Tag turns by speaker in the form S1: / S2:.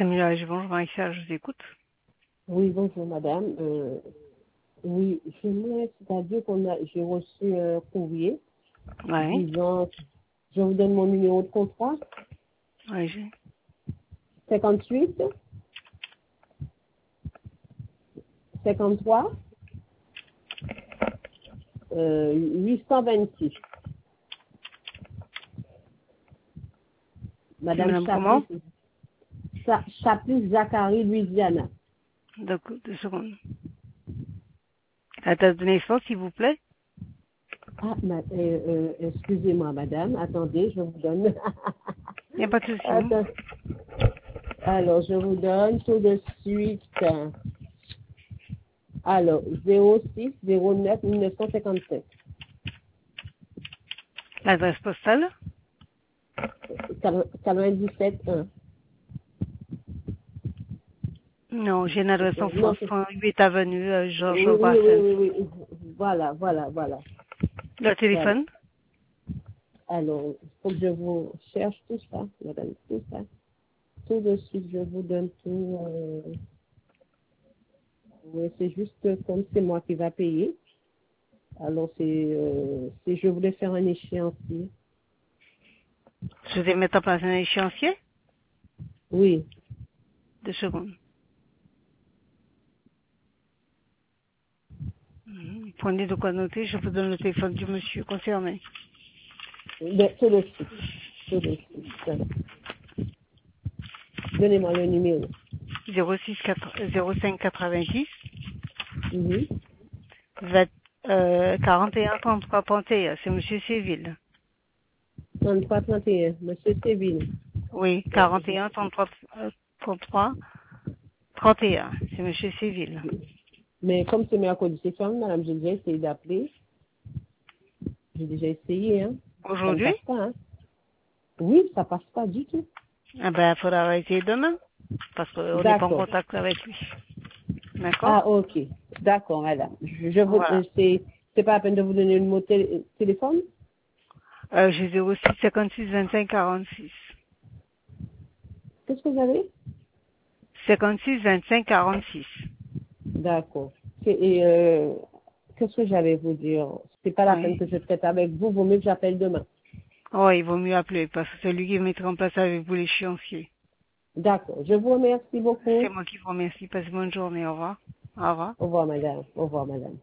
S1: Samuel, bonjour Marie-Serge, je vous écoute.
S2: Oui, bonjour madame. Oui, c'est-à-dire j'ai reçu un courrier
S1: Oui,
S2: disant, je vous donne mon numéro de contrat,
S1: oui, j'ai.
S2: 58 53 826.
S1: C'est
S2: Madame
S1: madame comment?
S2: Chapuis Zachary Louisiana.
S1: D'accord, 2 secondes. La date de naissance, s'il vous plaît?
S2: Ah, excusez-moi madame, attendez, je vous donne.
S1: Il n'y a pas de souci.
S2: Attends. Alors, je vous donne tout de suite. Alors, 06 09 1957.
S1: L'adresse postale?
S2: 97 1.
S1: Non, j'ai une adresse en
S2: Non,
S1: France, 108 avenue Georges
S2: oui, oui, oui,
S1: Brassens.
S2: oui, oui. Voilà, voilà, voilà.
S1: Le
S2: Voilà.
S1: téléphone?
S2: Alors, il faut que je vous cherche tout ça, madame, tout ça. Tout de suite, je vous donne tout. Oui, c'est juste comme c'est moi qui va payer. Alors, je voulais faire un échéancier.
S1: Je vais mettre en place un échéancier?
S2: Oui,
S1: 2 secondes. Prenez de quoi noter, je vous donne le téléphone du monsieur concerné.
S2: tout de suite. Tout de suite. Donnez-moi le numéro.
S1: 05 90
S2: Mhm.
S1: 41 33 31. C'est monsieur Séville.
S2: 33 31, monsieur Séville.
S1: Oui, 41 33 33 31. C'est monsieur Séville.
S2: Mais comme c'est mercredi, c'est fermé, madame, j'ai déjà essayé d'appeler. J'ai déjà essayé, hein. Ça ne
S1: Aujourd'hui?
S2: passe pas, hein. Oui, ça passe pas du tout.
S1: Ah ben, il faudra essayer demain. Parce qu'on n'est pas en
S2: D'accord.
S1: contact avec lui. D'accord?
S2: Ah, ok. D'accord, madame.
S1: Voilà.
S2: C'est pas la peine de vous donner le mot téléphone?
S1: J'ai 06 56 25 46.
S2: Qu'est-ce que vous avez?
S1: 56 25 46.
S2: D'accord. Qu'est-ce que j'allais vous dire? C'est pas la peine
S1: Oui.
S2: que je traite avec vous, vaut mieux que j'appelle demain.
S1: Oh, il vaut mieux appeler parce que c'est lui qui mettra en place avec vous l'échéancier.
S2: D'accord. Je vous remercie
S1: C'est
S2: beaucoup.
S1: moi qui vous remercie. Passez bonne journée. Au revoir. Au revoir.
S2: Au revoir, madame. Au revoir, madame.